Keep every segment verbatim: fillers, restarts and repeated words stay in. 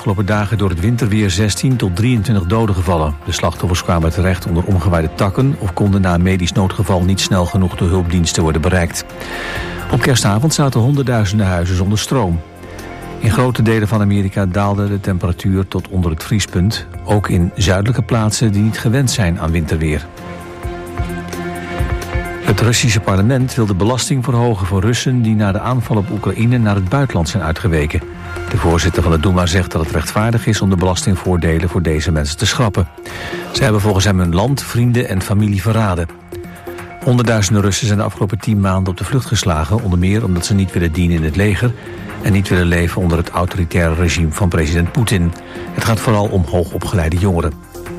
afgelopen dagen door het winterweer zestien tot drieëntwintig doden gevallen. De slachtoffers kwamen terecht onder omgewaaide takken of konden na een medisch noodgeval niet snel genoeg door hulpdiensten worden bereikt. Op kerstavond zaten honderdduizenden huizen zonder stroom. In grote delen van Amerika daalde de temperatuur tot onder het vriespunt, ook in zuidelijke plaatsen die niet gewend zijn aan winterweer. Het Russische parlement wil de belasting verhogen voor Russen die na de aanval op Oekraïne naar het buitenland zijn uitgeweken. De voorzitter van de Duma zegt dat het rechtvaardig is om de belastingvoordelen voor deze mensen te schrappen. Ze hebben volgens hem hun land, vrienden en familie verraden. Honderdduizenden Russen zijn de afgelopen tien maanden op de vlucht geslagen, onder meer omdat ze niet willen dienen in het leger en niet willen leven onder het autoritaire regime van president Poetin. Het gaat vooral om hoogopgeleide jongeren.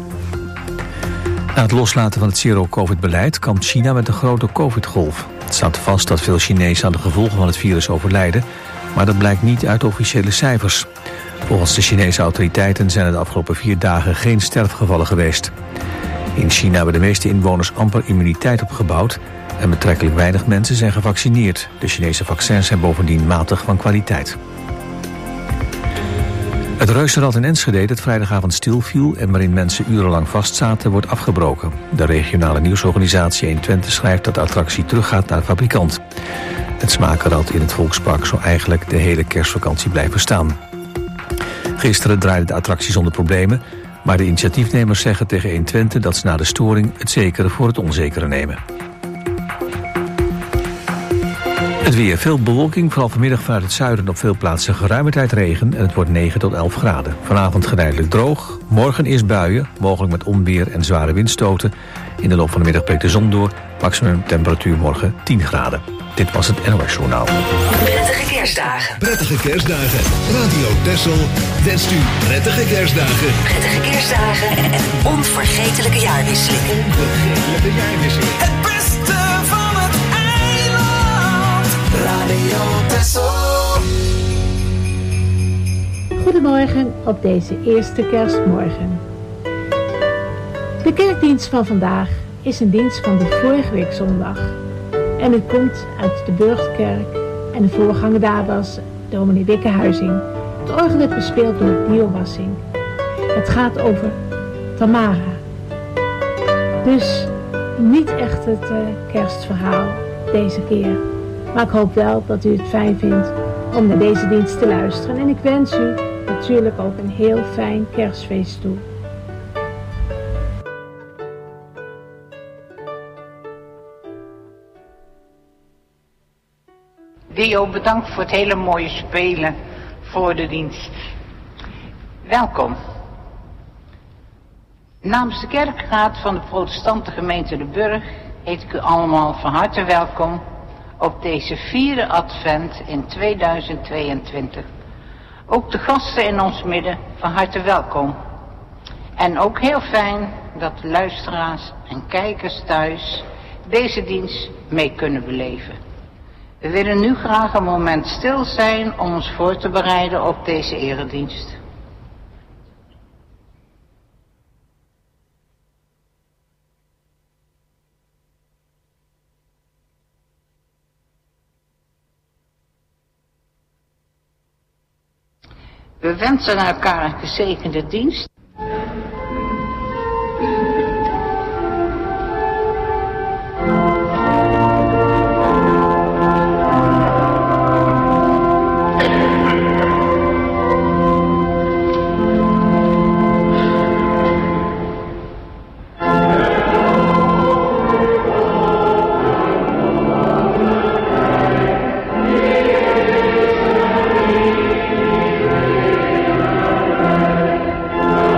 Na het loslaten van het zero-covid-beleid kampt China met een grote covid-golf. Het staat vast dat veel Chinezen aan de gevolgen van het virus overlijden, maar dat blijkt niet uit officiële cijfers. Volgens de Chinese autoriteiten zijn er de afgelopen vier dagen geen sterfgevallen geweest. In China hebben de meeste inwoners amper immuniteit opgebouwd en betrekkelijk weinig mensen zijn gevaccineerd. De Chinese vaccins zijn bovendien matig van kwaliteit. Het reuzenrad in Enschede dat vrijdagavond stilviel en waarin mensen urenlang vastzaten wordt afgebroken. De regionale nieuwsorganisatie één Twente schrijft dat de attractie teruggaat naar de fabrikant. Het smakenrad in het Volkspark zou eigenlijk de hele kerstvakantie blijven staan. Gisteren draaide de attractie zonder problemen, maar de initiatiefnemers zeggen tegen één Twente dat ze na de storing het zekere voor het onzekere nemen. Het weer. Veel bewolking, vooral vanmiddag vanuit het zuiden op veel plaatsen geruime tijd regen en het wordt negen tot elf graden. Vanavond geleidelijk droog, morgen eerst buien, mogelijk met onweer en zware windstoten. In de loop van de middag breekt de zon door, maximum temperatuur morgen tien graden. Dit was het N O S Journaal. Prettige kerstdagen. Prettige kerstdagen. Radio Texel wenst u prettige kerstdagen. Prettige kerstdagen en een onvergetelijke jaarwisseling. Onvergetelijke jaarwisseling. Het beste van het eiland. Radio Texel. Goedemorgen op deze eerste kerstmorgen. De kerkdienst van vandaag is een dienst van de vorige week zondag. En het komt uit de Burchtkerk en de voorganger daar was dominee Wikke Huizing. Het orgel werd bespeeld door Dio Wassing. Het gaat over Tamara. Dus niet echt het uh, kerstverhaal deze keer. Maar ik hoop wel dat u het fijn vindt om naar deze dienst te luisteren. En ik wens u natuurlijk ook een heel fijn kerstfeest toe. Dio, bedankt voor het hele mooie spelen voor de dienst. Welkom. Namens de kerkraad van de protestante gemeente De Burg heet ik u allemaal van harte welkom op deze vierde advent in tweeduizend tweeëntwintig. Ook de gasten in ons midden van harte welkom. En ook heel fijn dat luisteraars en kijkers thuis deze dienst mee kunnen beleven. We willen nu graag een moment stil zijn om ons voor te bereiden op deze eredienst. We wensen elkaar een gezegende dienst. Amen.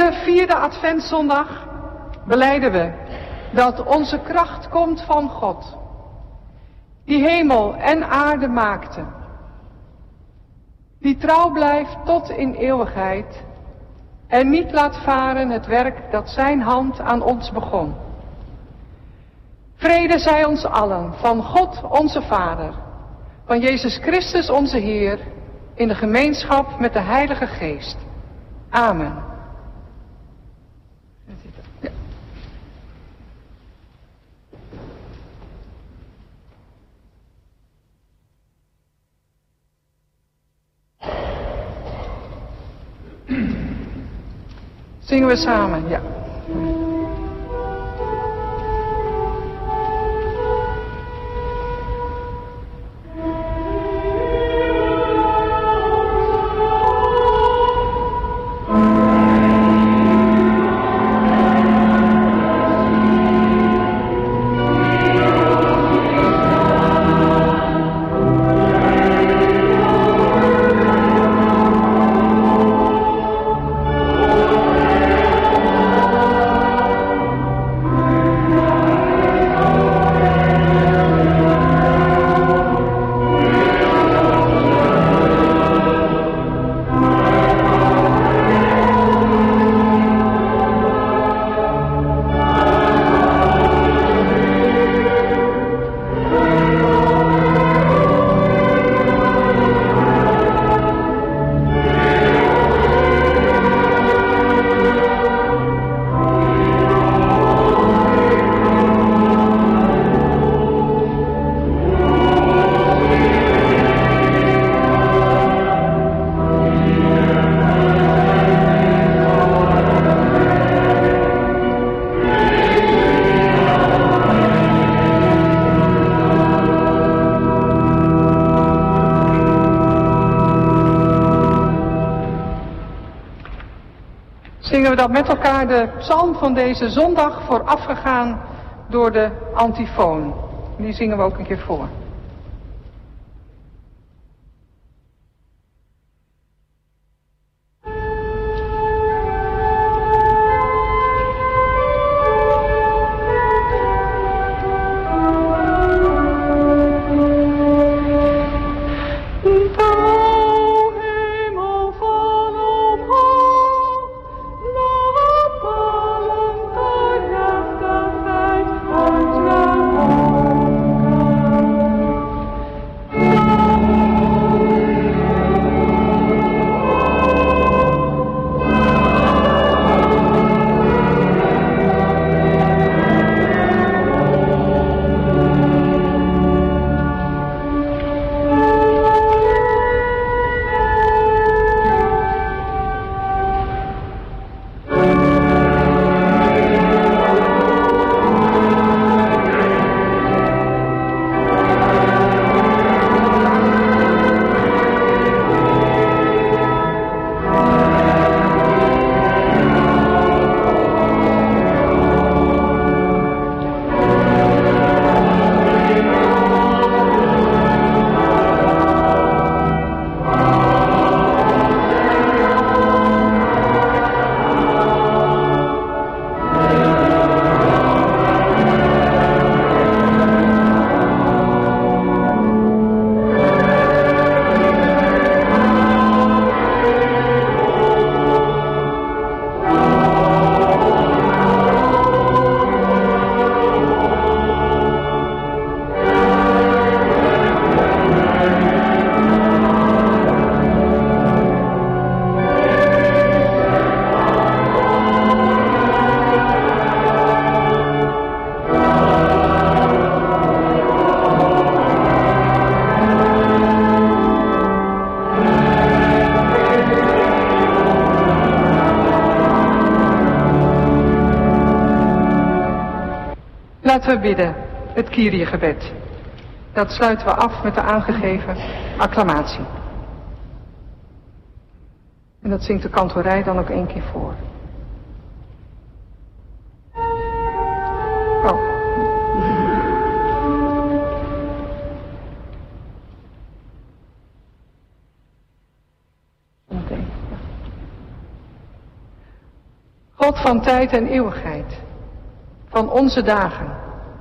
deze vierde adventszondag belijden we dat onze kracht komt van God, die hemel en aarde maakte, die trouw blijft tot in eeuwigheid en niet laat varen het werk dat zijn hand aan ons begon. Vrede zij ons allen, van God onze Vader, van Jezus Christus onze Heer, in de gemeenschap met de Heilige Geest. Amen. Ja. Zingen we samen, ja. Zingen we dat met elkaar, de psalm van deze zondag, voorafgegaan door de antifoon. Die zingen we ook een keer voor. Laten we bidden, het Kyrie-gebed. Dat sluiten we af met de aangegeven acclamatie. En dat zingt de kantorij dan ook één keer voor. Oh. Meteen, ja. God van tijd en eeuwigheid, van onze dagen.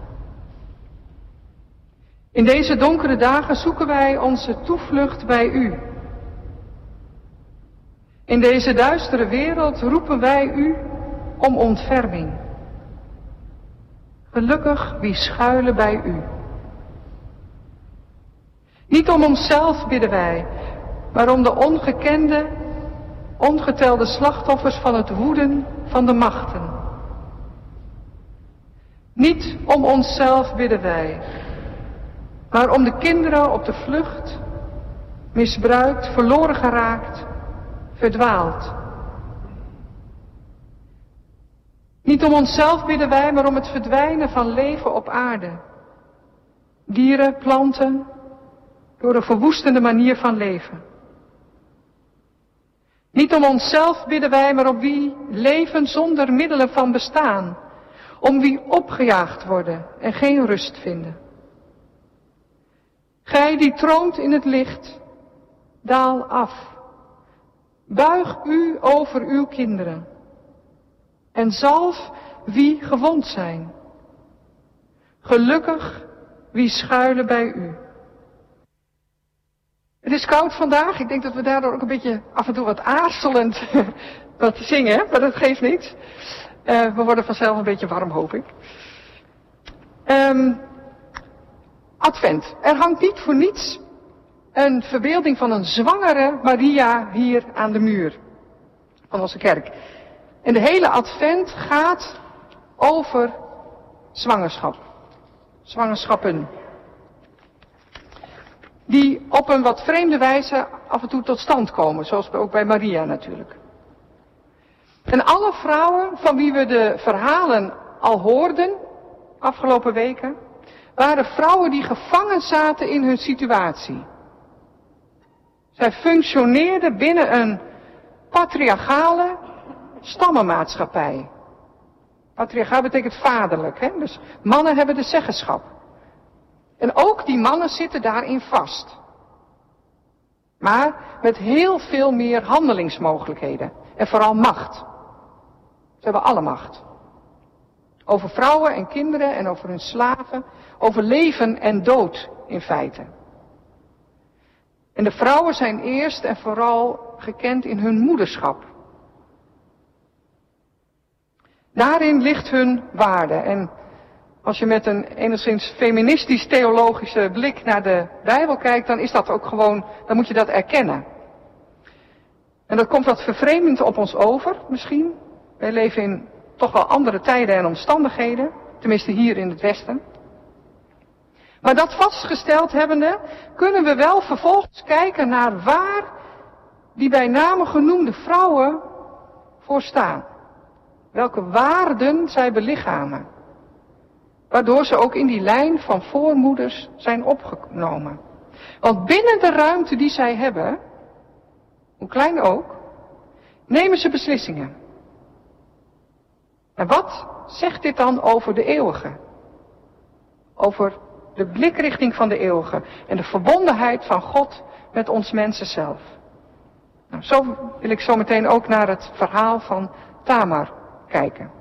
In deze donkere dagen zoeken wij onze toevlucht bij u. In deze duistere wereld roepen wij u om ontferming. Gelukkig wie schuilen bij u. Niet om onszelf bidden wij, maar om de ongekende, ongetelde slachtoffers van het woeden van de machten. Niet om onszelf bidden wij, maar om de kinderen op de vlucht, misbruikt, verloren geraakt, verdwaald. Niet om onszelf bidden wij, maar om het verdwijnen van leven op aarde. Dieren, planten, door een verwoestende manier van leven. Niet om onszelf bidden wij, maar om wie leven zonder middelen van bestaan. Om wie opgejaagd worden en geen rust vinden. Gij die troont in het licht, daal af. Buig u over uw kinderen. En zalf wie gewond zijn. Gelukkig wie schuilen bij u. Het is koud vandaag. Ik denk dat we daardoor ook een beetje af en toe wat aarzelend wat zingen. Maar dat geeft niets. Uh, we worden vanzelf een beetje warm, hoop ik. Um, Advent. Er hangt niet voor niets een verbeelding van een zwangere Maria hier aan de muur van onze kerk. En de hele Advent gaat over zwangerschap. Zwangerschappen. Die op een wat vreemde wijze af en toe tot stand komen. Zoals ook bij Maria natuurlijk. En alle vrouwen van wie we de verhalen al hoorden, afgelopen weken, waren vrouwen die gevangen zaten in hun situatie. Zij functioneerden binnen een patriarchale stammenmaatschappij. Patriarchaal betekent vaderlijk, hè? Dus mannen hebben de zeggenschap. En ook die mannen zitten daarin vast. Maar met heel veel meer handelingsmogelijkheden. En vooral macht. Ze hebben alle macht. Over vrouwen en kinderen en over hun slaven. Over leven en dood in feite. En de vrouwen zijn eerst en vooral gekend in hun moederschap. Daarin ligt hun waarde. En als je met een enigszins feministisch-theologische blik naar de Bijbel kijkt, dan is dat ook gewoon, dan moet je dat erkennen. En dat komt wat vervreemdend op ons over, misschien. Wij leven in toch wel andere tijden en omstandigheden, tenminste hier in het Westen. Maar dat vastgesteld hebbende, kunnen we wel vervolgens kijken naar waar die bij name genoemde vrouwen voor staan. Welke waarden zij belichamen. Waardoor ze ook in die lijn van voormoeders zijn opgenomen. Want binnen de ruimte die zij hebben, hoe klein ook, nemen ze beslissingen. En wat zegt dit dan over de eeuwige? Over de blikrichting van de eeuwige en de verbondenheid van God met ons mensen zelf. Nou, zo wil ik zo meteen ook naar het verhaal van Tamar kijken.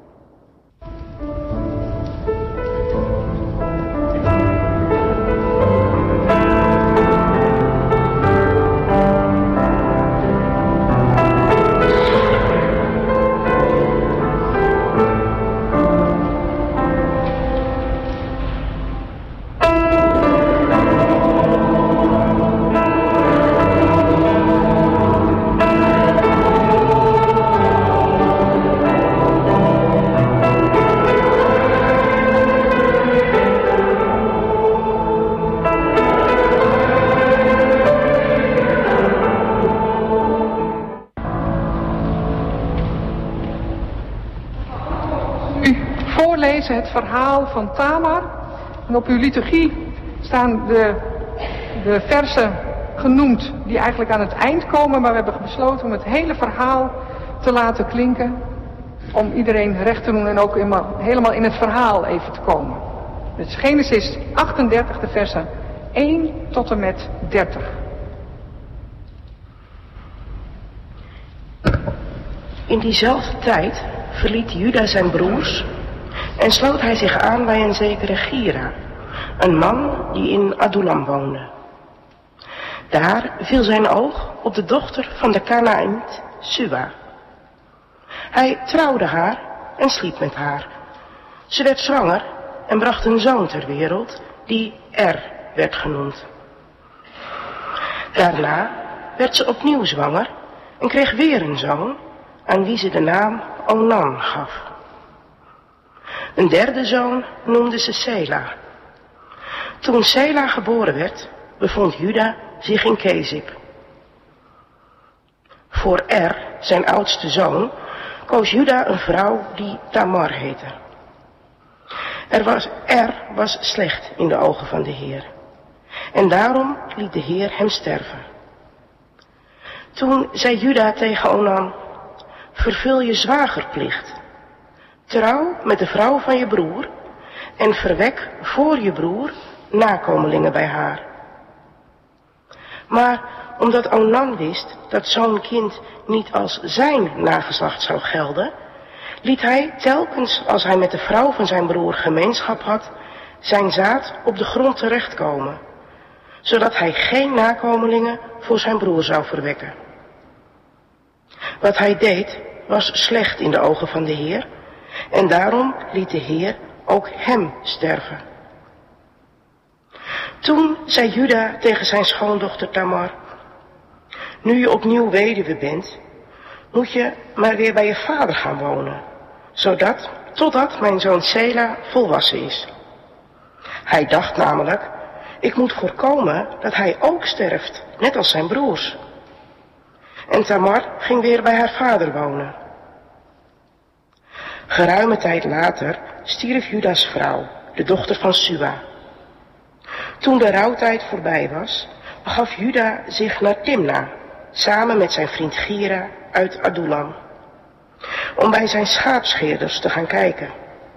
Het verhaal van Tamar. En op uw liturgie staan de, de versen genoemd die eigenlijk aan het eind komen. Maar we hebben besloten om het hele verhaal te laten klinken. Om iedereen recht te doen en ook helemaal in het verhaal even te komen. Dus Genesis achtendertig, de versen één tot en met dertig. In diezelfde tijd verliet Juda zijn broers en sloot hij zich aan bij een zekere Gira, een man die in Adullam woonde. Daar viel zijn oog op de dochter van de Kanaaniet Sua. Hij trouwde haar en sliep met haar. Ze werd zwanger en bracht een zoon ter wereld die Er werd genoemd. Daarna werd ze opnieuw zwanger en kreeg weer een zoon aan wie ze de naam Onan gaf. Een derde zoon noemde ze Sela. Toen Sela geboren werd, bevond Juda zich in Kezib. Voor Er, zijn oudste zoon, koos Juda een vrouw die Tamar heette. Er was, Er was slecht in de ogen van de Heer. En daarom liet de Heer hem sterven. Toen zei Juda tegen Onan: vervul je zwagerplicht. Trouw met de vrouw van je broer en verwek voor je broer nakomelingen bij haar. Maar omdat Onan wist dat zo'n kind niet als zijn nageslacht zou gelden, liet hij telkens als hij met de vrouw van zijn broer gemeenschap had, zijn zaad op de grond terechtkomen, zodat hij geen nakomelingen voor zijn broer zou verwekken. Wat hij deed was slecht in de ogen van de Heer, en daarom liet de Heer ook hem sterven. Toen zei Juda tegen zijn schoondochter Tamar: nu je opnieuw weduwe bent, moet je maar weer bij je vader gaan wonen, zodat, totdat mijn zoon Sela volwassen is. Hij dacht namelijk: ik moet voorkomen dat hij ook sterft, net als zijn broers. En Tamar ging weer bij haar vader wonen. Geruime tijd later stierf Juda's vrouw, de dochter van Sua. Toen de rouwtijd voorbij was, begaf Juda zich naar Timna, samen met zijn vriend Gira uit Adullam, om bij zijn schaapscheerders te gaan kijken.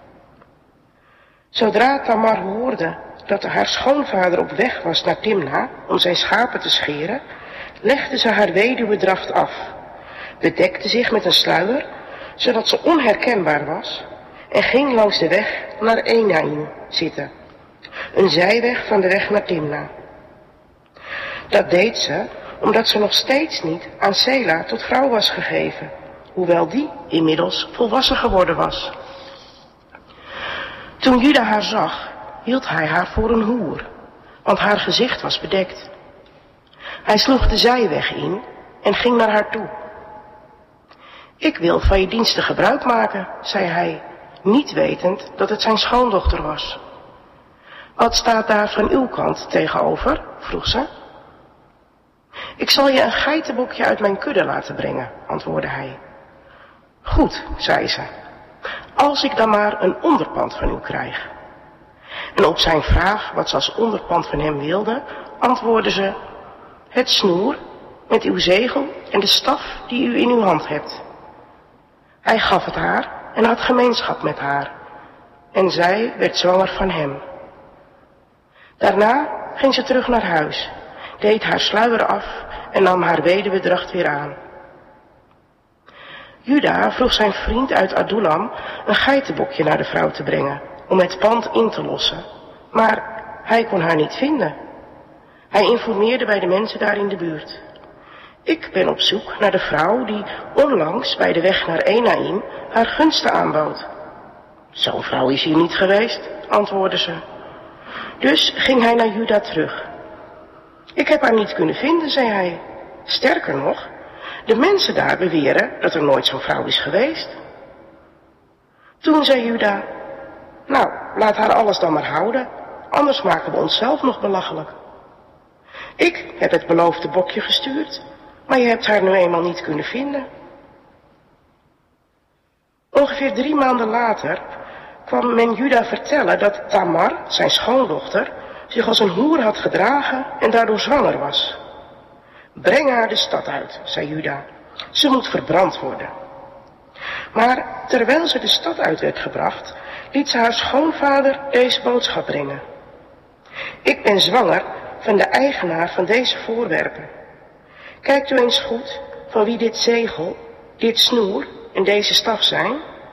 Zodra Tamar hoorde dat haar schoonvader op weg was naar Timna om zijn schapen te scheren, legde ze haar weduwedracht af, bedekte zich met een sluier, zodat ze onherkenbaar was, en ging langs de weg naar Enaim zitten, een zijweg van de weg naar Timna. Dat deed ze omdat ze nog steeds niet aan Sela tot vrouw was gegeven, hoewel die inmiddels volwassen geworden was. Toen Juda haar zag, hield hij haar voor een hoer, want haar gezicht was bedekt. Hij sloeg de zijweg in en ging naar haar toe. Ik wil van je diensten gebruik maken, zei hij, niet wetend dat het zijn schoondochter was. Wat staat daar van uw kant tegenover? Vroeg ze. Ik zal je een geitenbokje uit mijn kudde laten brengen, antwoordde hij. Goed, zei ze, als ik dan maar een onderpand van u krijg. En op zijn vraag wat ze als onderpand van hem wilde, antwoordde ze: het snoer met uw zegel en de staf die u in uw hand hebt. Hij gaf het haar en had gemeenschap met haar, en zij werd zwanger van hem. Daarna ging ze terug naar huis, deed haar sluier af en nam haar weduwedracht weer aan. Juda vroeg zijn vriend uit Adullam een geitenbokje naar de vrouw te brengen, om het pand in te lossen, maar hij kon haar niet vinden. Hij informeerde bij de mensen daar in de buurt. Ik ben op zoek naar de vrouw die onlangs bij de weg naar Enaim haar gunsten aanbood. Zo'n vrouw is hier niet geweest, antwoordde ze. Dus ging hij naar Juda terug. Ik heb haar niet kunnen vinden, zei hij. Sterker nog, de mensen daar beweren dat er nooit zo'n vrouw is geweest. Toen zei Juda: nou, laat haar alles dan maar houden, anders maken we onszelf nog belachelijk. Ik heb het beloofde bokje gestuurd, maar je hebt haar nu eenmaal niet kunnen vinden. Ongeveer drie maanden later kwam men Juda vertellen dat Tamar, zijn schoondochter, zich als een hoer had gedragen en daardoor zwanger was. Breng haar de stad uit, zei Juda. Ze moet verbrand worden. Maar terwijl ze de stad uit werd gebracht, liet ze haar schoonvader deze boodschap brengen. Ik ben zwanger van de eigenaar van deze voorwerpen. Kijkt u eens goed van wie dit zegel, dit snoer en deze staf zijn?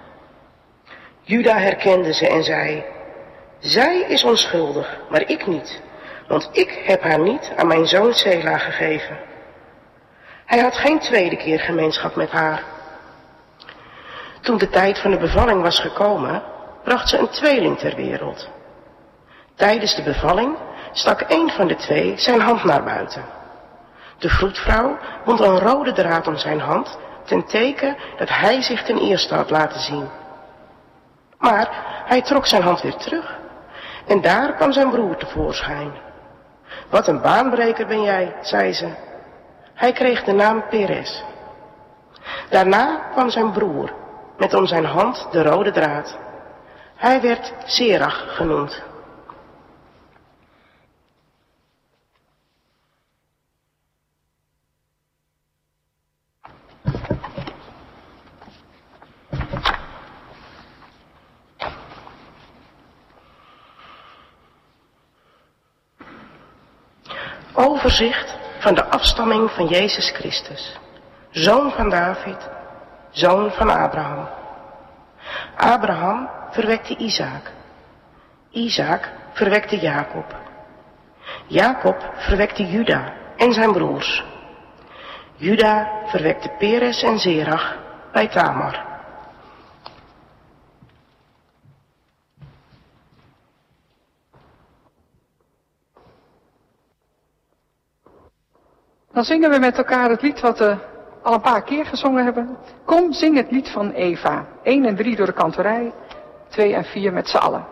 Juda herkende ze en zei, zij is onschuldig, maar ik niet, want ik heb haar niet aan mijn zoon Sela gegeven. Hij had geen tweede keer gemeenschap met haar. Toen de tijd van de bevalling was gekomen, bracht ze een tweeling ter wereld. Tijdens de bevalling stak een van de twee zijn hand naar buiten. De vroedvrouw wond een rode draad om zijn hand, ten teken dat hij zich ten eerste had laten zien. Maar hij trok zijn hand weer terug en daar kwam zijn broer tevoorschijn. Wat een baanbreker ben jij, zei ze. Hij kreeg de naam Peres. Daarna kwam zijn broer, met om zijn hand de rode draad. Hij werd Serach genoemd. Overzicht van de afstamming van Jezus Christus, zoon van David, zoon van Abraham. Abraham verwekte Isaac. Isaac verwekte Jacob. Jacob verwekte Juda en zijn broers. Juda verwekte Peres en Zerach bij Tamar. Dan zingen we met elkaar het lied wat we al een paar keer gezongen hebben. Kom, zing het lied van Eva. één en drie door de kantorij, twee en vier met z'n allen.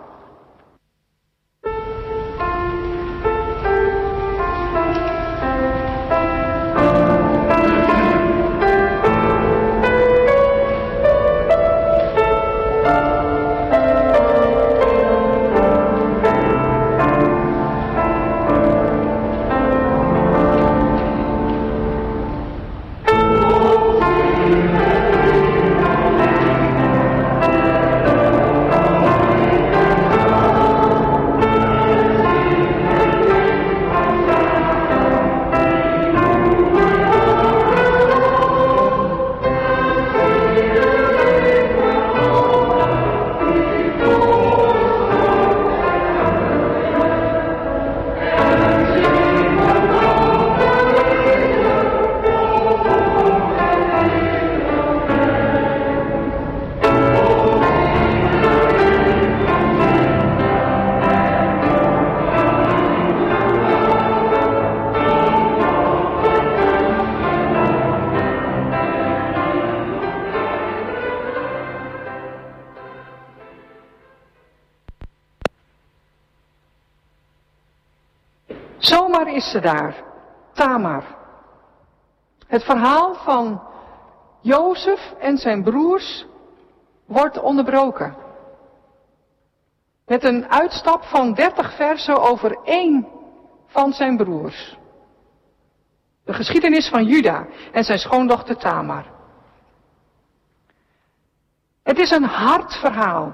Zomaar is ze daar, Tamar. Het verhaal van Jozef en zijn broers wordt onderbroken. Met een uitstap van dertig versen over één van zijn broers. De geschiedenis van Juda en zijn schoondochter Tamar. Het is een hard verhaal.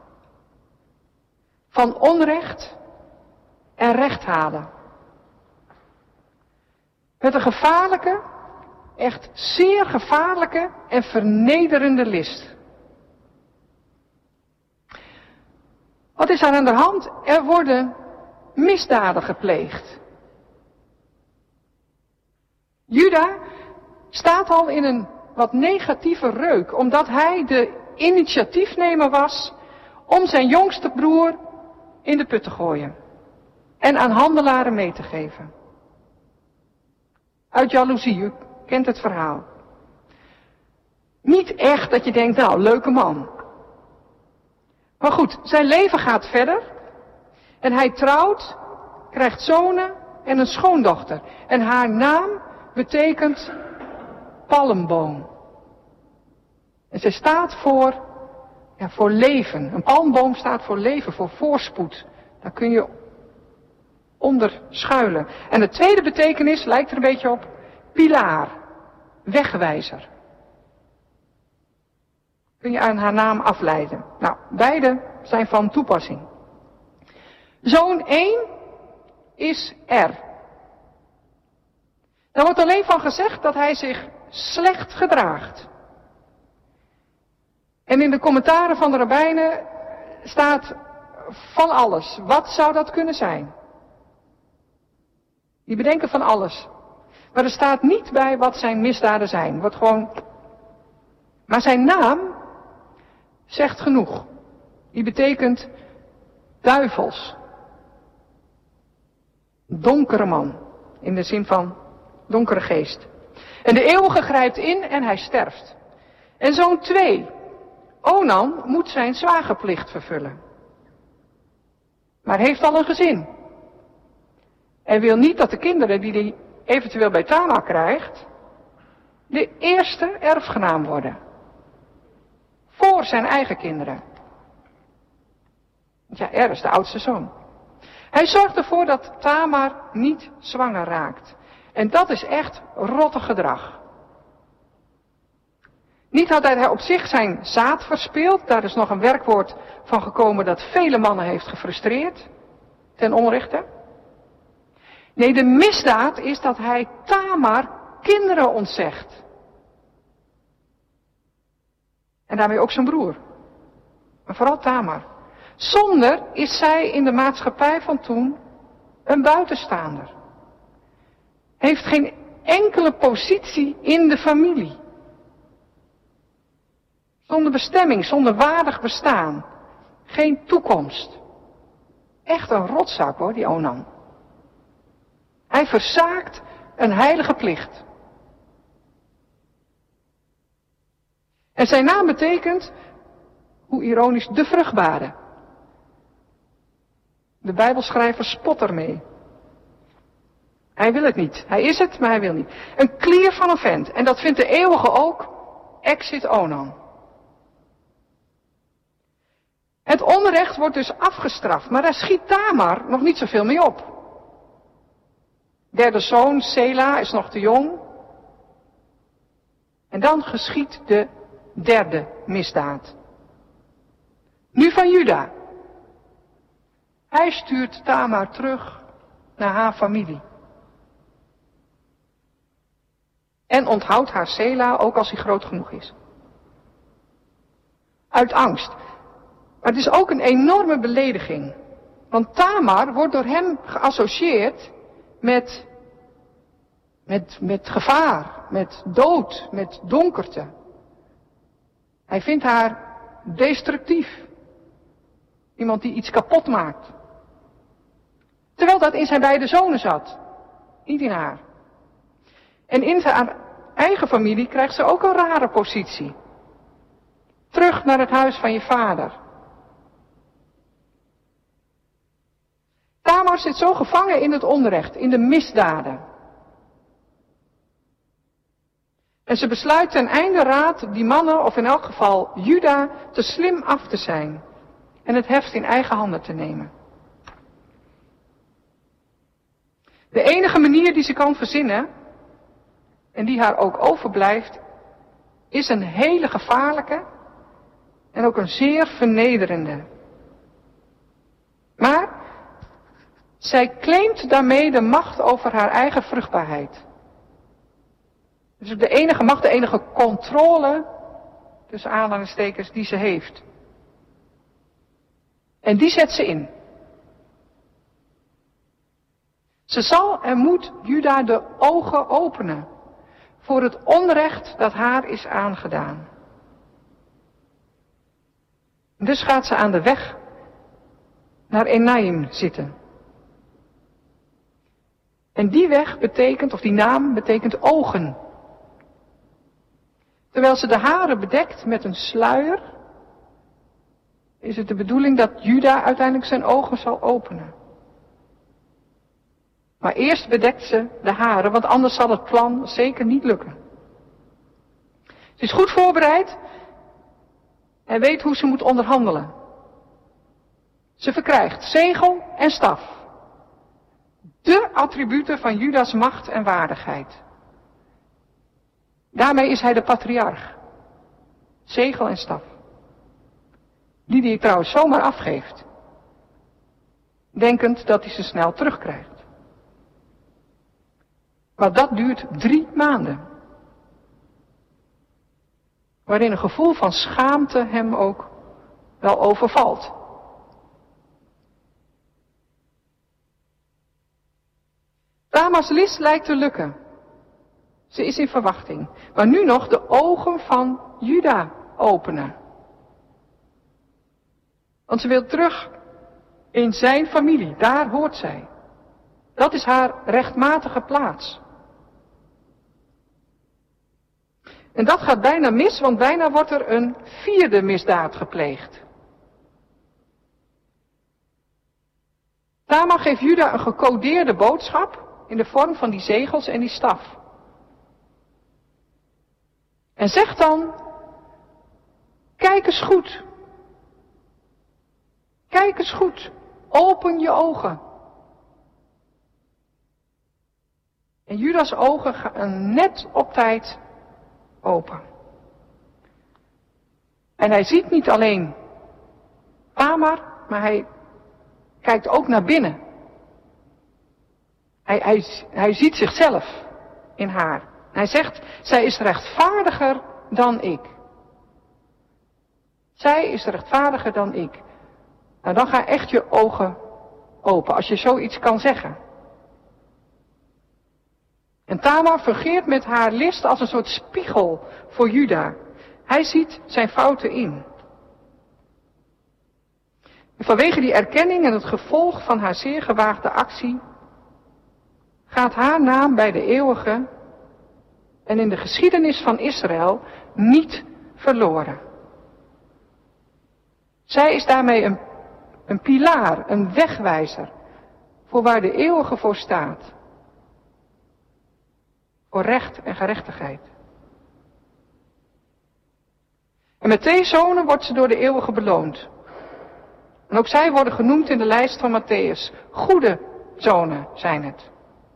Van onrecht en recht halen. Met een gevaarlijke, echt zeer gevaarlijke en vernederende list. Wat is er aan de hand? Er worden misdaden gepleegd. Juda staat al in een wat negatieve reuk, omdat hij de initiatiefnemer was om zijn jongste broer in de put te gooien en aan handelaren mee te geven. Uit jaloezie, u kent het verhaal. Niet echt dat je denkt, nou, leuke man. Maar goed, zijn leven gaat verder. En hij trouwt, krijgt zonen en een schoondochter. En haar naam betekent palmboom. En zij staat voor, ja, voor leven. Een palmboom staat voor leven, voor voorspoed. Daar kun je onder schuilen. En de tweede betekenis lijkt er een beetje op pilaar, wegwijzer. Kun je aan haar naam afleiden. Nou, beide zijn van toepassing. Zoon één is R. Daar wordt alleen van gezegd dat hij zich slecht gedraagt. En in de commentaren van de rabbijnen staat van alles. Wat zou dat kunnen zijn? Die bedenken van alles. Maar er staat niet bij wat zijn misdaden zijn. Wordt gewoon... Maar zijn naam zegt genoeg. Die betekent duivels. Donkere man. In de zin van donkere geest. En de eeuwige grijpt in en hij sterft. En zoon twee. Onan moet zijn zwagerplicht vervullen. Maar heeft al een gezin. En wil niet dat de kinderen die hij eventueel bij Tamar krijgt, de eerste erfgenaam worden. Voor zijn eigen kinderen. Ja, Er is de oudste zoon. Hij zorgt ervoor dat Tamar niet zwanger raakt. En dat is echt rottig gedrag. Niet had hij op zich zijn zaad verspeeld. Daar is nog een werkwoord van gekomen dat vele mannen heeft gefrustreerd. Ten onrechte. Nee, de misdaad is dat hij Tamar kinderen ontzegt. En daarmee ook zijn broer. Maar vooral Tamar. Zonder is zij in de maatschappij van toen een buitenstaander. Heeft geen enkele positie in de familie. Zonder bestemming, zonder waardig bestaan. Geen toekomst. Echt een rotzak hoor, die Onan. Hij verzaakt een heilige plicht. En zijn naam betekent, hoe ironisch, de vruchtbare. De Bijbelschrijver spot ermee. Hij wil het niet. Hij is het, maar hij wil niet. Een klier van een vent. En dat vindt de eeuwige ook. Exit Onan. Het onrecht wordt dus afgestraft. Maar daar schiet Tamar nog niet zoveel mee op. Derde zoon, Sela, is nog te jong. En dan geschiet de derde misdaad. Nu van Juda. Hij stuurt Tamar terug naar haar familie. En onthoudt haar Sela ook als hij groot genoeg is. Uit angst. Maar het is ook een enorme belediging. Want Tamar wordt door hem geassocieerd met, met, met gevaar, met dood, met donkerte. Hij vindt haar destructief. Iemand die iets kapot maakt. Terwijl dat in zijn beide zonen zat. Niet in haar. En in zijn eigen familie krijgt ze ook een rare positie. Terug naar het huis van je vader. Tamar zit zo gevangen in het onrecht, in de misdaden. En ze besluit ten einde raad die mannen, of in elk geval Juda, te slim af te zijn. En het heft in eigen handen te nemen. De enige manier die ze kan verzinnen, en die haar ook overblijft, is een hele gevaarlijke en ook een zeer vernederende. Maar zij claimt daarmee de macht over haar eigen vruchtbaarheid. Dus de enige macht, de enige controle, tussen aanhalingstekens, die ze heeft. En die zet ze in. Ze zal en moet Juda de ogen openen voor het onrecht dat haar is aangedaan. Dus gaat ze aan de weg naar Enaim zitten. En die weg betekent, of die naam betekent ogen. Terwijl ze de haren bedekt met een sluier, is het de bedoeling dat Juda uiteindelijk zijn ogen zal openen. Maar eerst bedekt ze de haren, want anders zal het plan zeker niet lukken. Ze is goed voorbereid en weet hoe ze moet onderhandelen. Ze verkrijgt zegel en staf. De attributen van Juda's macht en waardigheid. Daarmee is hij de patriarch. Zegel en staf. Die die hij trouwens zomaar afgeeft. Denkend dat hij ze snel terugkrijgt. Maar dat duurt drie maanden. waarin een gevoel van schaamte hem ook wel overvalt. Tamars list lijkt te lukken. Ze is in verwachting. Maar nu nog de ogen van Juda openen. Want ze wil terug in zijn familie. Daar hoort zij. Dat is haar rechtmatige plaats. En dat gaat bijna mis, want bijna wordt er een vierde misdaad gepleegd. Tamar geeft Juda een gecodeerde boodschap in de vorm van die zegels en die staf. En zegt dan, kijk eens goed. Kijk eens goed. Open je ogen. En Judas ogen gaan net op tijd open. En hij ziet niet alleen Tamar, maar hij kijkt ook naar binnen. Hij, hij, hij ziet zichzelf in haar. Hij zegt, zij is rechtvaardiger dan ik. Zij is rechtvaardiger dan ik. Nou, dan gaan echt je ogen open, als je zoiets kan zeggen. En Tamar fungeert met haar list als een soort spiegel voor Juda. Hij ziet zijn fouten in. En vanwege die erkenning en het gevolg van haar zeer gewaagde actie gaat haar naam bij de eeuwige en in de geschiedenis van Israël niet verloren. Zij is daarmee een, een pilaar, een wegwijzer voor waar de eeuwige voor staat. Voor recht en gerechtigheid. En met twee zonen wordt ze door de eeuwige beloond. En ook zij worden genoemd in de lijst van Matthäus. Goede zonen zijn het.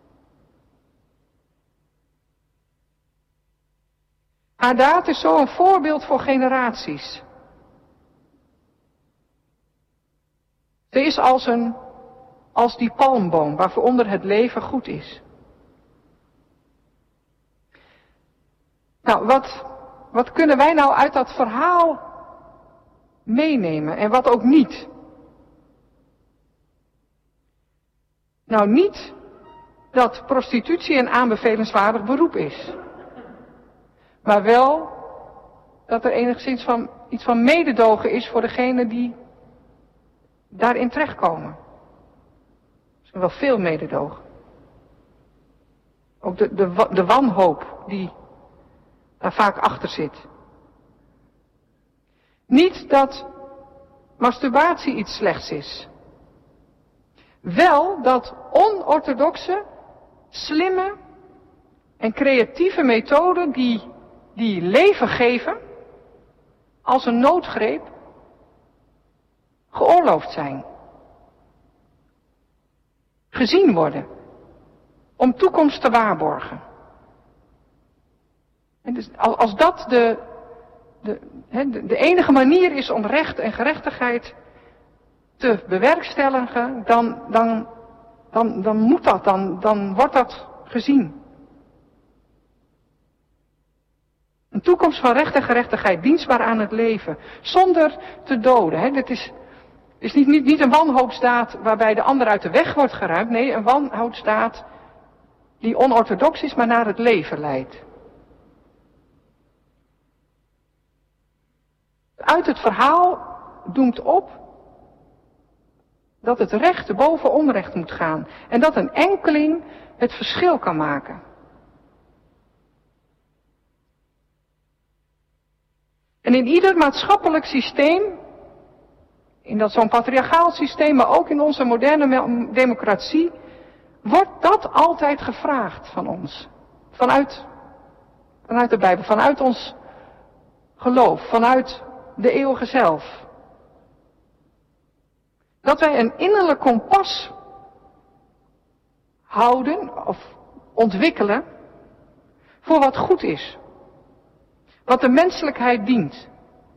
Haar daad is zo een voorbeeld voor generaties. Ze is als, een, als die palmboom waarvoor het leven goed is. Nou, wat, wat kunnen wij nou uit dat verhaal meenemen en wat ook niet? Nou, niet dat prostitutie een aanbevelenswaardig beroep is. Maar wel dat er enigszins van, iets van mededogen is voor degenen die daarin terechtkomen. Misschien wel veel mededogen. Ook de, de, de wanhoop die daar vaak achter zit. Niet dat masturbatie iets slechts is. Wel dat onorthodoxe, slimme en creatieve methoden die, die leven geven, als een noodgreep, geoorloofd zijn. Gezien worden. Om toekomst te waarborgen. En dus als dat de, de, de, de enige manier is om recht en gerechtigheid te bewerkstelligen, dan, dan, dan, dan moet dat, dan, dan wordt dat gezien. Een toekomst van recht en gerechtigheid, dienstbaar aan het leven, zonder te doden. Hè. Dit is, is niet, niet, niet een wanhoopsdaad waarbij de ander uit de weg wordt geruimd. Nee, een wanhoopsdaad die onorthodox is, maar naar het leven leidt. Uit het verhaal doemt op dat het recht boven onrecht moet gaan. En dat een enkeling het verschil kan maken. En in ieder maatschappelijk systeem, in dat zo'n patriarchaal systeem, maar ook in onze moderne democratie, wordt dat altijd gevraagd van ons. Vanuit, vanuit de Bijbel, vanuit ons geloof, vanuit de eeuwige zelf. Dat wij een innerlijk kompas houden of ontwikkelen voor wat goed is. Wat de menselijkheid dient.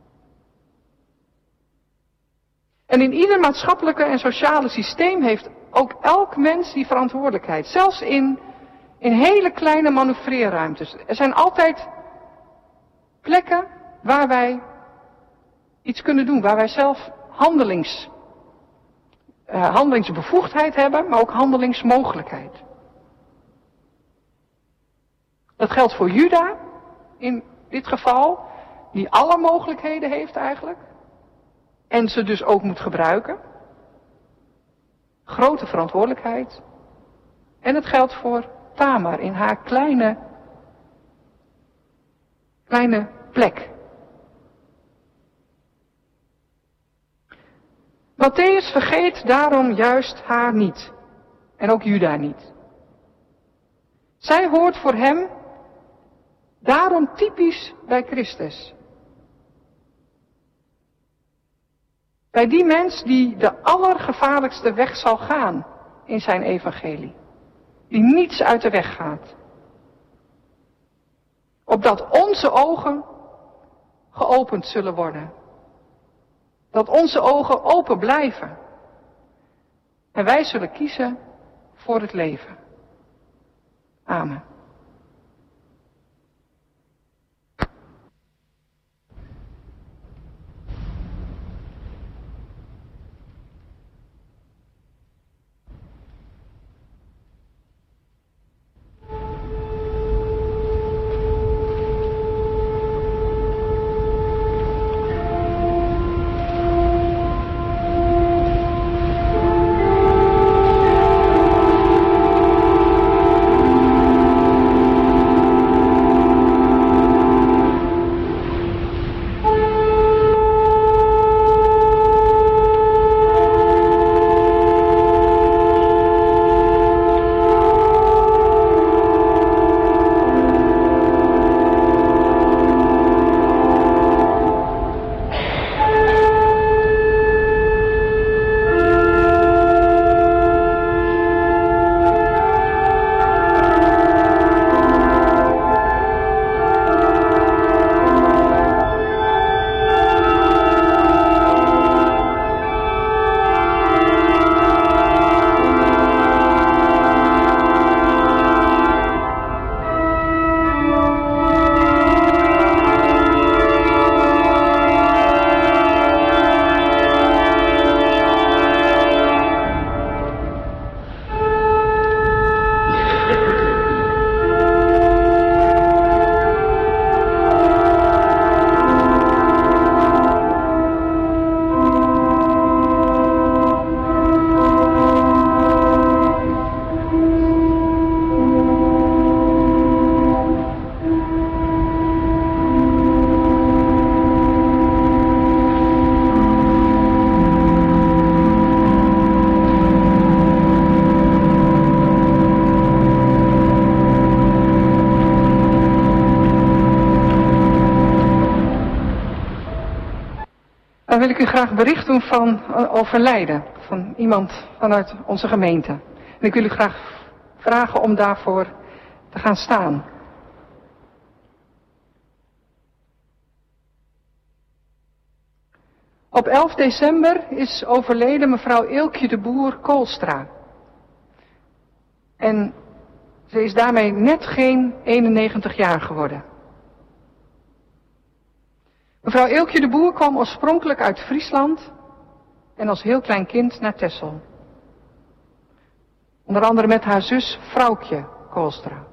En in ieder maatschappelijke en sociale systeem heeft ook elk mens die verantwoordelijkheid. Zelfs in, in hele kleine manoeuvreerruimtes. Er zijn altijd plekken waar wij iets kunnen doen, waar wij zelf handelings, uh, handelingsbevoegdheid hebben, maar ook handelingsmogelijkheid. Dat geldt voor Juda in dit geval, die alle mogelijkheden heeft eigenlijk. En ze dus ook moet gebruiken. Grote verantwoordelijkheid. En het geldt voor Tamar in haar kleine, kleine plek. Mattheüs vergeet daarom juist haar niet. En ook Juda niet. Zij hoort voor hem daarom typisch bij Christus. Bij die mens die de allergevaarlijkste weg zal gaan in zijn evangelie. Die niets uit de weg gaat. Opdat onze ogen geopend zullen worden. Dat onze ogen open blijven. En wij zullen kiezen voor het leven. Amen. Dan wil ik u graag bericht doen van een overlijden van iemand vanuit onze gemeente. En ik wil u graag vragen om daarvoor te gaan staan. Op elf december is overleden mevrouw Eelkje de Boer Koolstra. En ze is daarmee net geen eenennegentig jaar geworden. Mevrouw Eelkje de Boer kwam oorspronkelijk uit Friesland en als heel klein kind naar Texel. Onder andere met haar zus Vrouwtje Koolstra.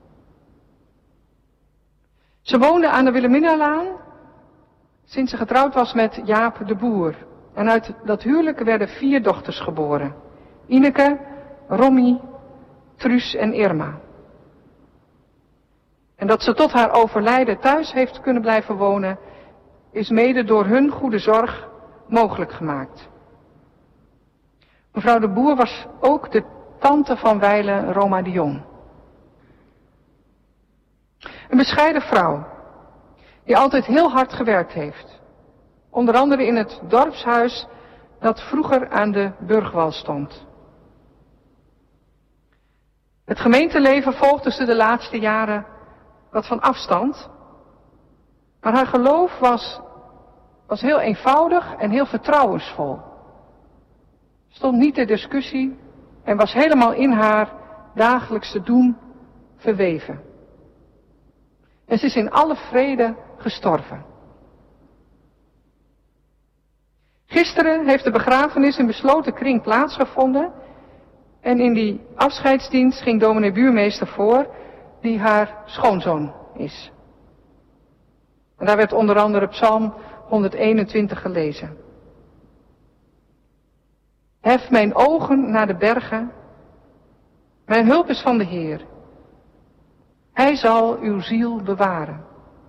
Ze woonde aan de Wilhelminalaan sinds ze getrouwd was met Jaap de Boer. En uit dat huwelijk werden vier dochters geboren. Ineke, Rommie, Truus en Irma. En dat ze tot haar overlijden thuis heeft kunnen blijven wonen, is mede door hun goede zorg mogelijk gemaakt. Mevrouw de Boer was ook de tante van wijlen Roma de Jong. Een bescheiden vrouw, die altijd heel hard gewerkt heeft. Onder andere in het dorpshuis dat vroeger aan de Burgwal stond. Het gemeenteleven volgde ze de laatste jaren wat van afstand. Maar haar geloof was, was heel eenvoudig en heel vertrouwensvol. Stond niet ter discussie en was helemaal in haar dagelijkse doen verweven. En ze is in alle vrede gestorven. Gisteren heeft de begrafenis in besloten kring plaatsgevonden. En in die afscheidsdienst ging dominee Buurmeester voor, die haar schoonzoon is. En daar werd onder andere Psalm honderdeenentwintig gelezen. Hef mijn ogen naar de bergen. Mijn hulp is van de Heer. Hij zal uw ziel bewaren.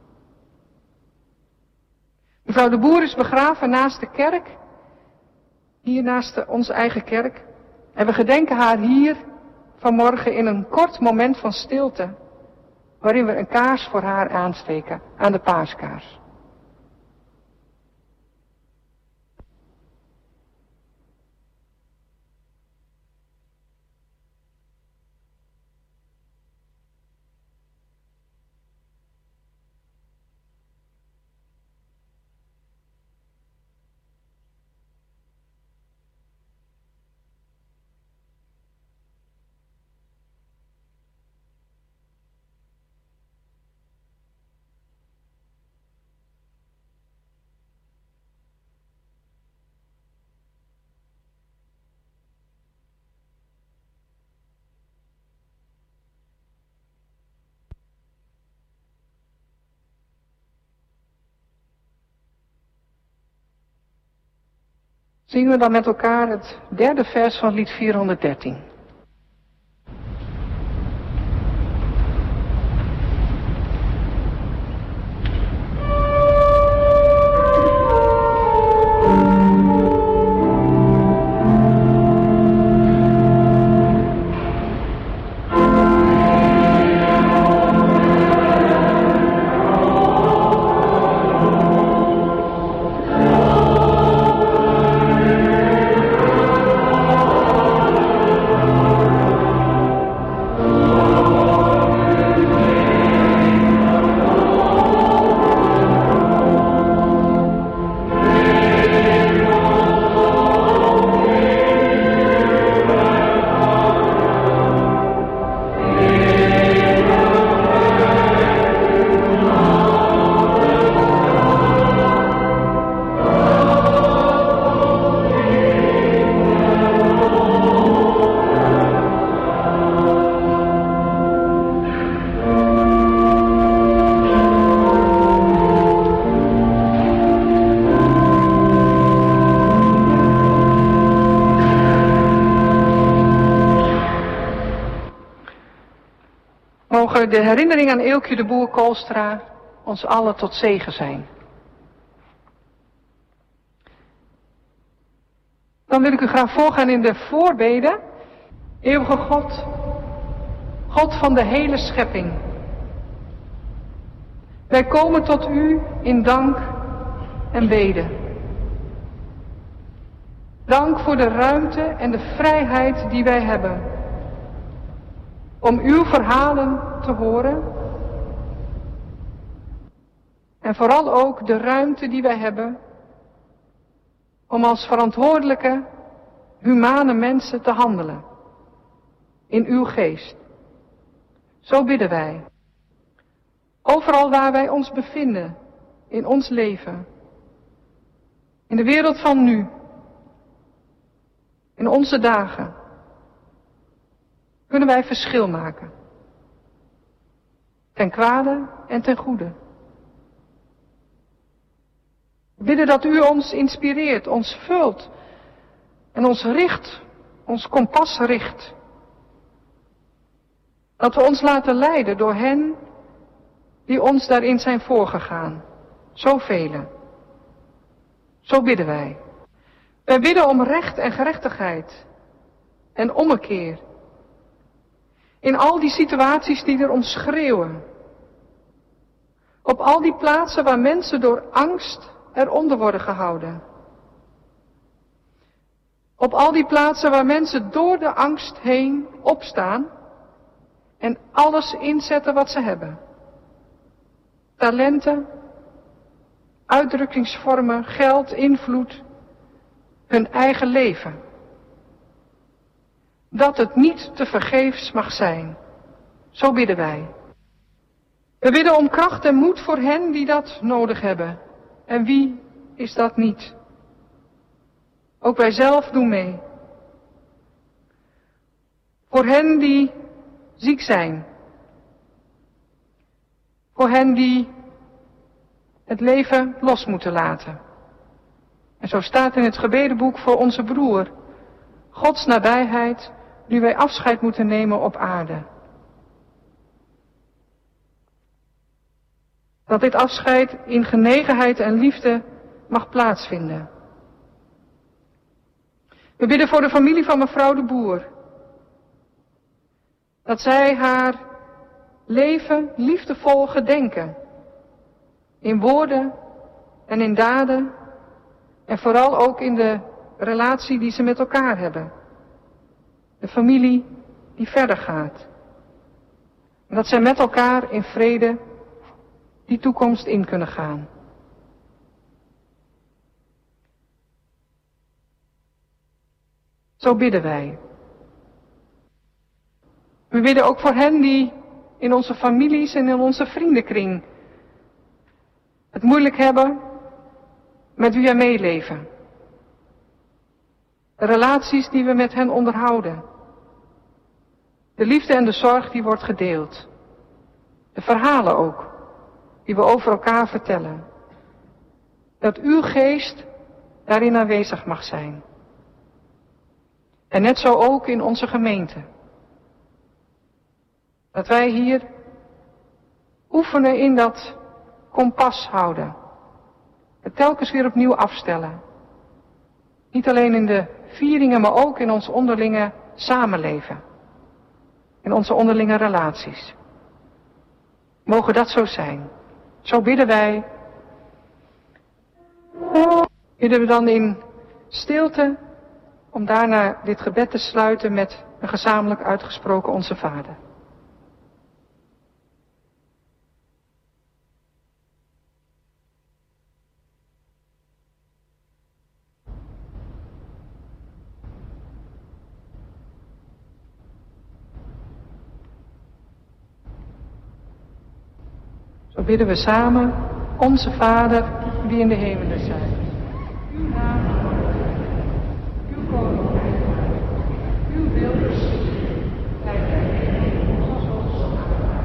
Mevrouw de Boer is begraven naast de kerk. Hier naast de, onze eigen kerk. En we gedenken haar hier vanmorgen in een kort moment van stilte. Waarin we een kaars voor haar aansteken aan de paaskaars. Zingen we dan met elkaar het derde vers van lied vierhonderddertien. Mogen de herinnering aan Eelkje de Boer Koolstra ons allen tot zegen zijn. Dan wil ik u graag voorgaan in de voorbeden. Eeuwige God, God van de hele schepping. Wij komen tot u in dank en bede. Dank voor de ruimte en de vrijheid die wij hebben. Om uw verhalen te horen. En vooral ook de ruimte die wij hebben. Om als verantwoordelijke, humane mensen te handelen. In uw geest. Zo bidden wij. Overal waar wij ons bevinden. In ons leven. In de wereld van nu. In onze dagen. Kunnen wij verschil maken. Ten kwade en ten goede. We bidden dat u ons inspireert, ons vult en ons richt, ons kompas richt. Dat we ons laten leiden door hen die ons daarin zijn voorgegaan. Zoveel. Zo bidden wij. Wij bidden om recht en gerechtigheid en ommekeer. In al die situaties die er om schreeuwen. Op al die plaatsen waar mensen door angst eronder worden gehouden. Op al die plaatsen waar mensen door de angst heen opstaan en alles inzetten wat ze hebben. Talenten, uitdrukkingsvormen, geld, invloed, hun eigen leven. Dat het niet te vergeefs mag zijn. Zo bidden wij. We bidden om kracht en moed voor hen die dat nodig hebben. En wie is dat niet? Ook wij zelf doen mee. Voor hen die ziek zijn. Voor hen die het leven los moeten laten. En zo staat in het gebedenboek voor onze broer. Gods nabijheid, nu wij afscheid moeten nemen op aarde. Dat dit afscheid in genegenheid en liefde mag plaatsvinden. We bidden voor de familie van mevrouw de Boer. Dat zij haar leven liefdevol gedenken. In woorden en in daden. En vooral ook in de relatie die ze met elkaar hebben. De familie die verder gaat. En dat zij met elkaar in vrede die toekomst in kunnen gaan. Zo bidden wij. We bidden ook voor hen die in onze families en in onze vriendenkring het moeilijk hebben met wie wij meeleven. De relaties die we met hen onderhouden. De liefde en de zorg die wordt gedeeld. De verhalen ook, die we over elkaar vertellen. Dat uw geest daarin aanwezig mag zijn. En net zo ook in onze gemeente. Dat wij hier oefenen in dat kompas houden. Het telkens weer opnieuw afstellen. Niet alleen in de vieringen, maar ook in ons onderlinge samenleven. In onze onderlinge relaties. Mogen dat zo zijn. Zo bidden wij. Bidden we dan in stilte om daarna dit gebed te sluiten met een gezamenlijk uitgesproken Onze Vader. Zo bidden we samen, Onze Vader die in de hemelen zijt. Uw naam uw koninkrijk, uw wil geschieden, bij de hemel zoals op aarde.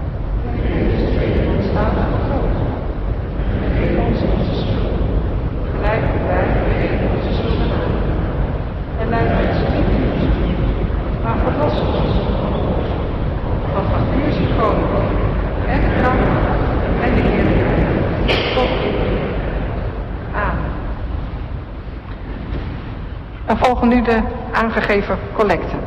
Ons dagelijkse brood. Vergeef ons onze schuld, gelijk wij vergeven onze schuldenaren. En leid ons niet in verzoeking, maar verlos ons. Want van u is het koninkrijk en de kracht en de heerlijkheid tot in Amen. Dan volgen nu de aangegeven collecten.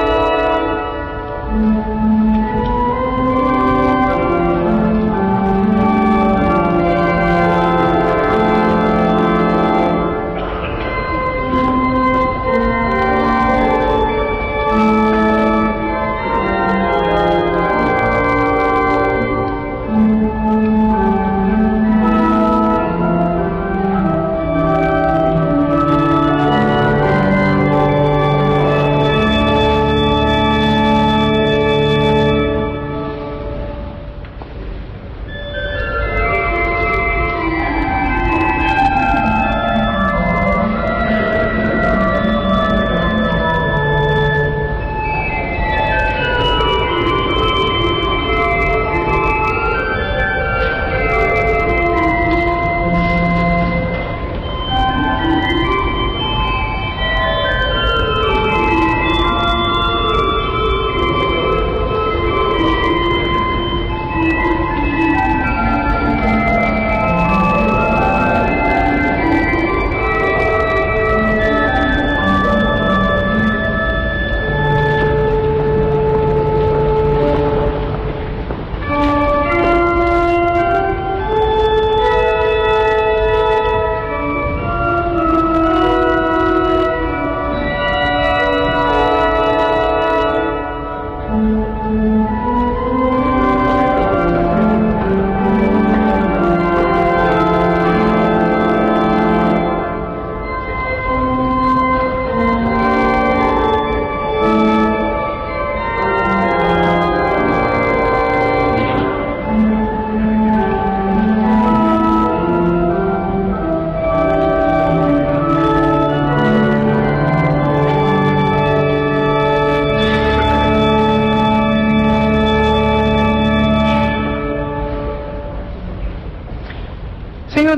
Thank you.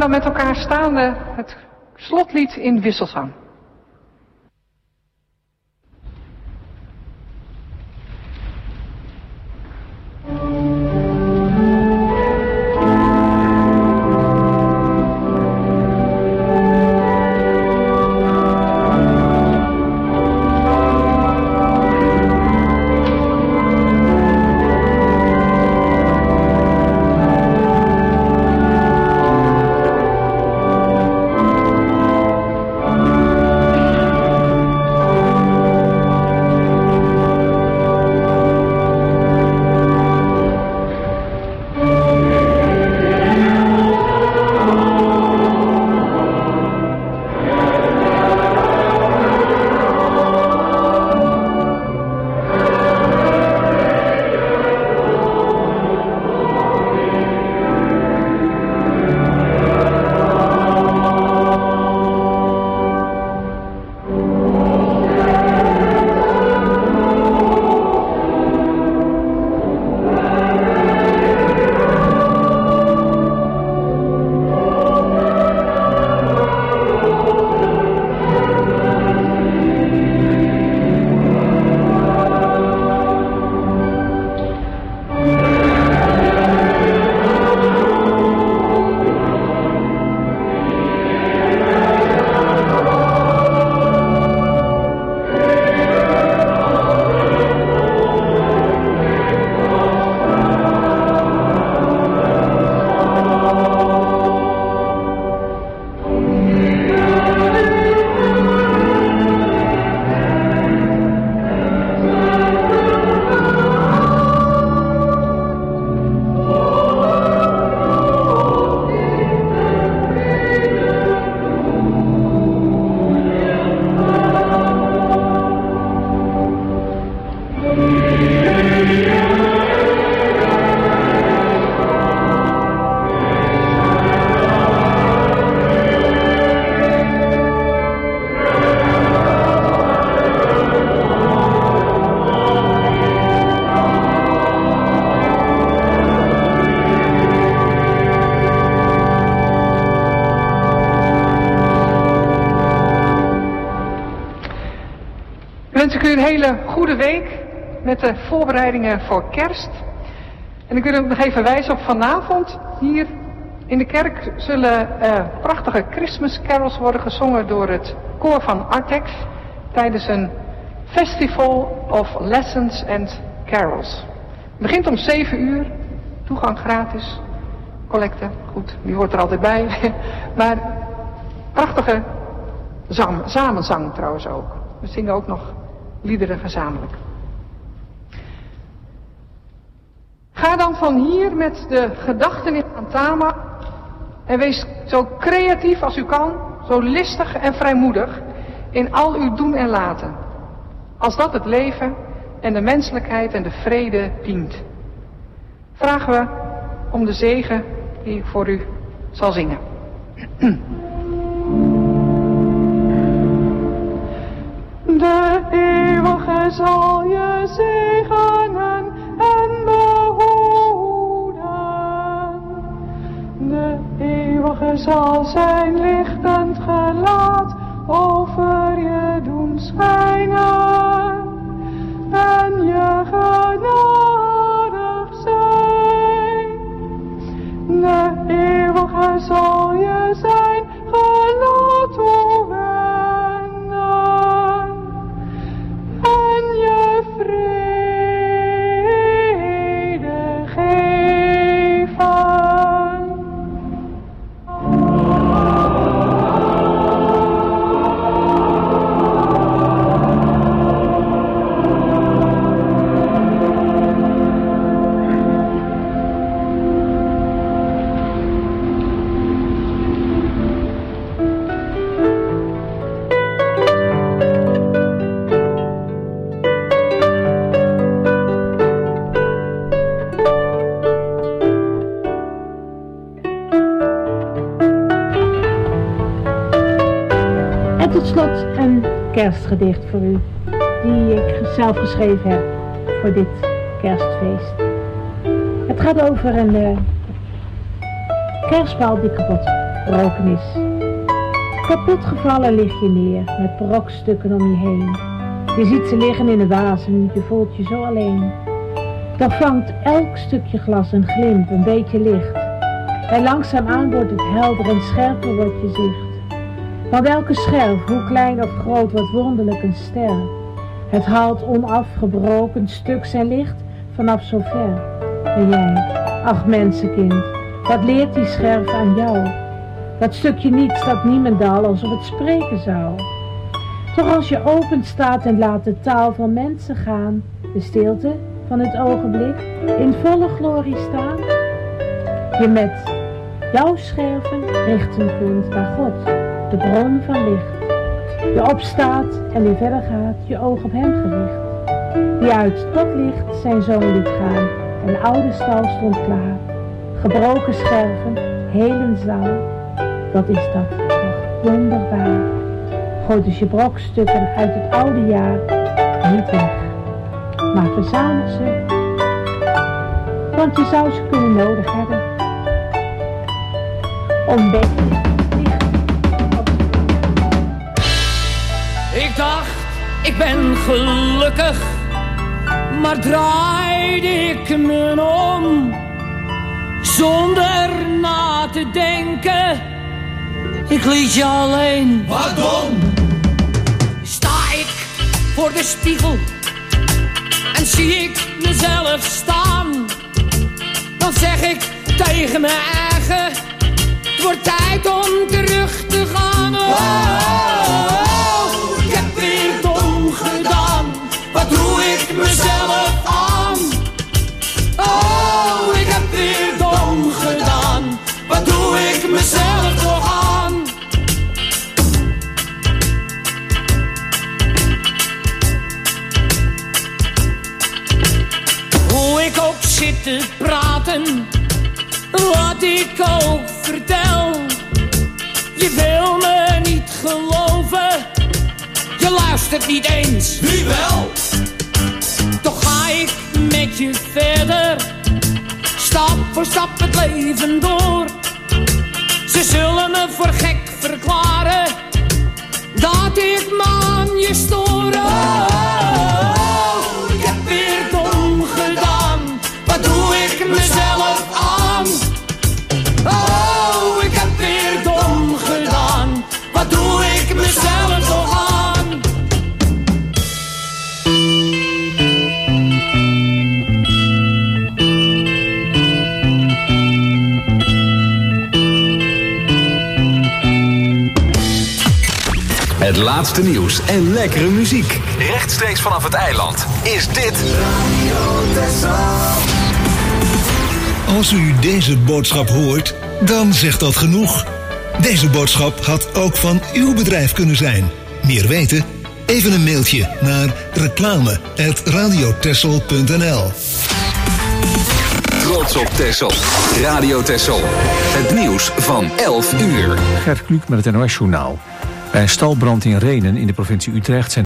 dan met elkaar staande het slotlied in wisselzang. wens ik u een hele goede week met de voorbereidingen voor kerst. En ik wil u nog even wijzen op vanavond. Hier in de kerk zullen uh, prachtige Christmas carols worden gezongen door het koor van Artex tijdens een Festival of Lessons and Carols. Het begint om zeven uur, toegang gratis, collecte, goed, die hoort er altijd bij. Maar prachtige zam, samenzang trouwens ook. We zingen ook nog liederen gezamenlijk. Ga dan van hier met de gedachten in aan Tama en wees zo creatief als u kan, zo listig en vrijmoedig in al uw doen en laten. Als dat het leven en de menselijkheid en de vrede dient. Vragen we om de zegen die ik voor u zal zingen. De eeuwige zal je zegenen en behoeden. De eeuwige zal zijn lichtend gelaat over je doen schijnen en je genadig zijn. De eeuwige zal je zijn gelaat toewenden en je vrede geven. Tot slot een kerstgedicht voor u, die ik zelf geschreven heb voor dit kerstfeest. Het gaat over een uh, kerstbal die kapot gaat. afgebroken is. Kapot gevallen lig je neer, met brokstukken om je heen. Je ziet ze liggen in de waas en je voelt je zo alleen. Dan vangt elk stukje glas een glimp, een beetje licht. En langzaamaan wordt het helder en scherper wordt je zicht. Want elke scherf, hoe klein of groot, wordt wonderlijk een ster. Het haalt onafgebroken stuk zijn licht vanaf zo ver. En jij, ach mensenkind, wat leert die scherf aan jou? Dat stukje niets dat niemendal alsof het spreken zou. Toch als je open staat en laat de taal van mensen gaan, de stilte van het ogenblik in volle glorie staan, je met jouw scherven richten kunt naar God, de bron van licht. Je opstaat en weer verder gaat, je oog op hem gericht, die uit tot licht zijn zoon liet gaan. Een oude stal stond klaar, gebroken scherven, helen zaal, wat is dat toch wonderbaar. Gooi dus je brokstukken uit het oude jaar niet weg, maar verzamel ze, want je zou ze kunnen nodig hebben. Om beter licht op te brengen. Ik dacht, ik ben gelukkig, maar draaide ik me om, zonder na te denken, ik liet je alleen. Waarom? Sta ik voor de spiegel en zie ik mezelf staan, dan zeg ik tegen me eigen, het wordt tijd om terug te gaan. Oh, oh, oh, ik heb weer dom gedaan, wat doe ik mezelf aan? Oh, ik heb weer dom gedaan, wat doe ik mezelf toch aan? Hoe ik ook zit te praten, wat ik ook vertel, je wil me niet geloven, je luistert niet eens. Wie wel? Toch ga ik met je verder, stap voor stap het leven door. Ze zullen me voor gek verklaren, dat ik me aan je stoor. Oh, oh, ik heb weer dom gedaan, wat doe ik mezelf aan? Oh, ik heb weer dom gedaan, wat doe ik mezelf toch aan? Het laatste nieuws en lekkere muziek. Rechtstreeks vanaf het eiland is dit Radio Texel. Als u deze boodschap hoort, dan zegt dat genoeg. Deze boodschap had ook van uw bedrijf kunnen zijn. Meer weten? Even een mailtje naar reclame at radiotexel punt n l. Trots op Texel. Radio Texel. Het nieuws van elf uur. Gert Kluk met het N O S-journaal. Bij een stalbrand in Rhenen in de provincie Utrecht zijn